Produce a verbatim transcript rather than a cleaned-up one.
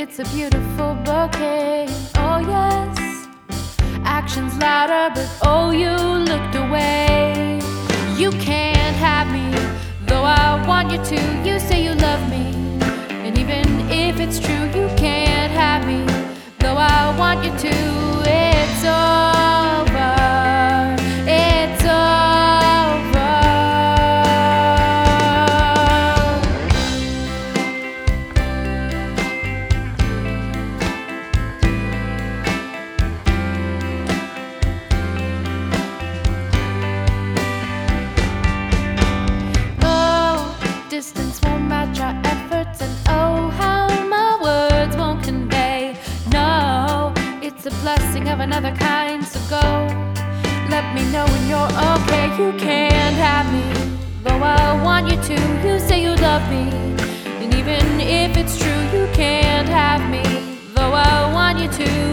it's a beautiful bouquet. Oh yes, actions louder, but oh, you looked away. You can't have me, though I want you to. You say you love me, and even if it's true, you can't have me, though I want you to. It's over, it's over. Oh, distance won't match our efforts, and oh, how my words won't convey. No, it's a blessing of another kind, so go. Let me know when you're okay. You can't have me, though I want you to. You say you love me, and even if it's true, you can't have me, though I want you to.